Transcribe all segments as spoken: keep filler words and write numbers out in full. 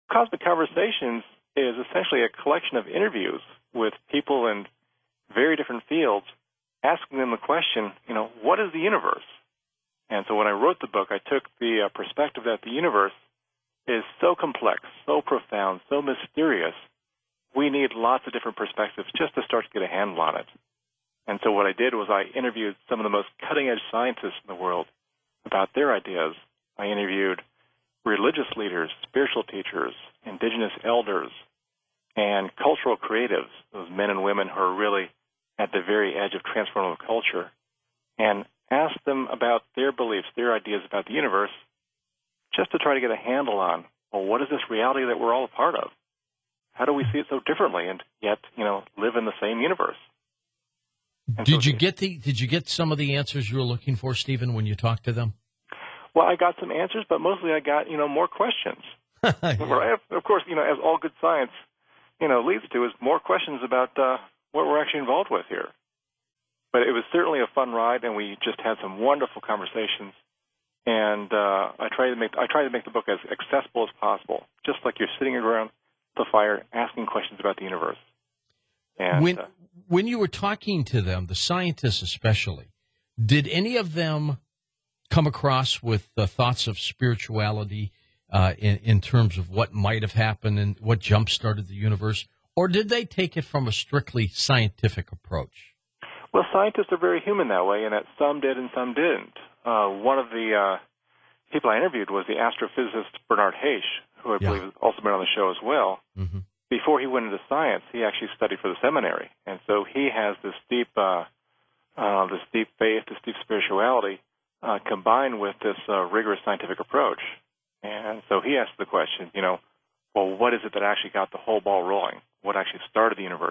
Cosmic Conversations is essentially a collection of interviews with people in very different fields, asking them the question, you know, what is the universe? And so when I wrote the book, I took the uh, perspective that the universe is so complex, so profound, so mysterious, we need lots of different perspectives just to start to get a handle on it. And so what I did was I interviewed some of the most cutting-edge scientists in the world about their ideas. I interviewed religious leaders, spiritual teachers, indigenous elders, and cultural creatives, those men and women who are really at the very edge of transformative culture, and asked them about their beliefs, their ideas about the universe, just to try to get a handle on, well, what is this reality that we're all a part of? How do we see it so differently and yet, you know, live in the same universe? And did so you get the Did you get some of the answers you were looking for, Stephen, when you talked to them? Well, I got some answers, but mostly I got, you know, more questions. Yeah. Of course, you know, as all good science, you know, leads to is more questions about uh, what we're actually involved with here. But it was certainly a fun ride, and we just had some wonderful conversations. And uh, I tried to make I tried to make the book as accessible as possible, just like you're sitting around the fire asking questions about the universe. And when uh, when you were talking to them, the scientists especially, did any of them come across with uh, thoughts of spirituality uh, in, in terms of what might have happened and what jump-started the universe, or did they take it from a strictly scientific approach? Well, scientists are very human that way, and that some did and some didn't. Uh, one of the uh, people I interviewed was the astrophysicist Bernard Haisch, who I Yeah. believe has also been on the show as well. Mm-hmm. Before he went into science, he actually studied for the seminary, and so he has this deep, uh, uh, this deep faith, this deep spirituality, uh, combined with this uh, rigorous scientific approach. And so he asked the question, you know, well, what is it that actually got the whole ball rolling? What actually started the universe?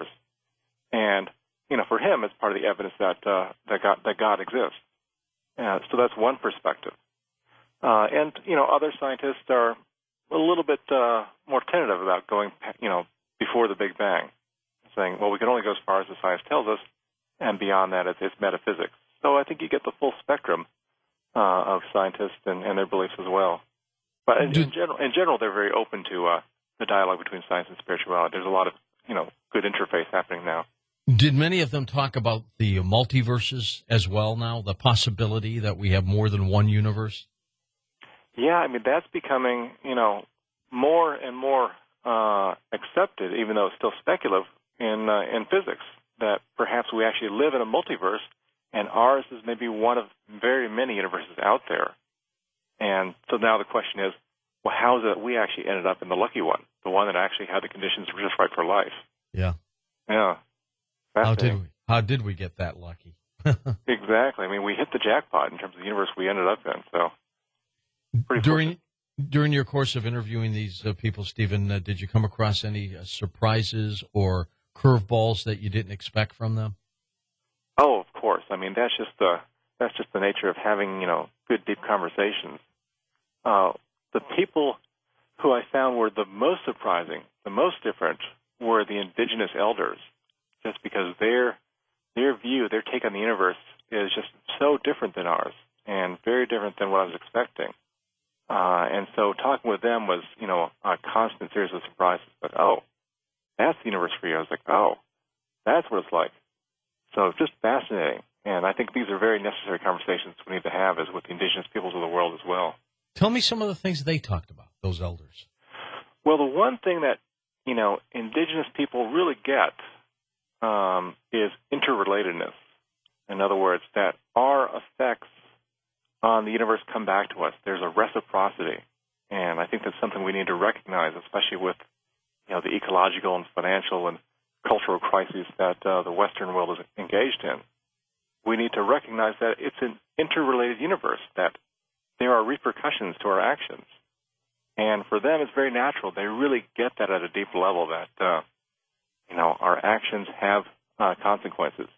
And you know, for him, it's part of the evidence that uh, that God that God exists. Uh, so that's one perspective. Uh, and you know, other scientists are a little bit uh, more tentative about going, you know, before the Big Bang, saying, well, we can only go as far as the science tells us, and beyond that, it's, it's metaphysics. So I think you get the full spectrum uh, of scientists and, and their beliefs as well. But in, in general, in general, they're very open to uh, the dialogue between science and spirituality. There's a lot of, you know, good interface happening now. Did many of them talk about the multiverses as well now, the possibility that we have more than one universe? Yeah, I mean, that's becoming, you know, more and more uh, accepted, even though it's still speculative, in uh, in physics, that perhaps we actually live in a multiverse, and ours is maybe one of very many universes out there. And so now the question is, well, how is it that we actually ended up in the lucky one, the one that actually had the conditions just right for life? Yeah. Yeah. How did we, how did we get that lucky? Exactly. I mean, we hit the jackpot in terms of the universe we ended up in. So pretty during fortunate. during your course of interviewing these uh, people, Stephen, uh, did you come across any uh, surprises or curveballs that you didn't expect from them? Oh, of course. I mean, that's just the that's just the nature of having, you know, good deep conversations. Uh, the people who I found were the most surprising, the most different, were the indigenous elders. Just because their their view, their take on the universe is just so different than ours and very different than what I was expecting. Uh, and so talking with them was, you know, a constant series of surprises. But, oh, that's the universe for you. I was like, oh, that's what it's like. So it's just fascinating. And I think these are very necessary conversations we need to have as with the indigenous peoples of the world as well. Tell me some of the things they talked about, those elders. Well, the one thing that, you know, indigenous people really get Um, is interrelatedness. In other words, that our effects on the universe come back to us. There's a reciprocity. And I think that's something we need to recognize, especially with, you know, the ecological and financial and cultural crises that uh, the Western world is engaged in. We need to recognize that it's an interrelated universe, that there are repercussions to our actions. And for them, it's very natural. They really get that at a deep level, that uh, you know, our actions have uh, consequences.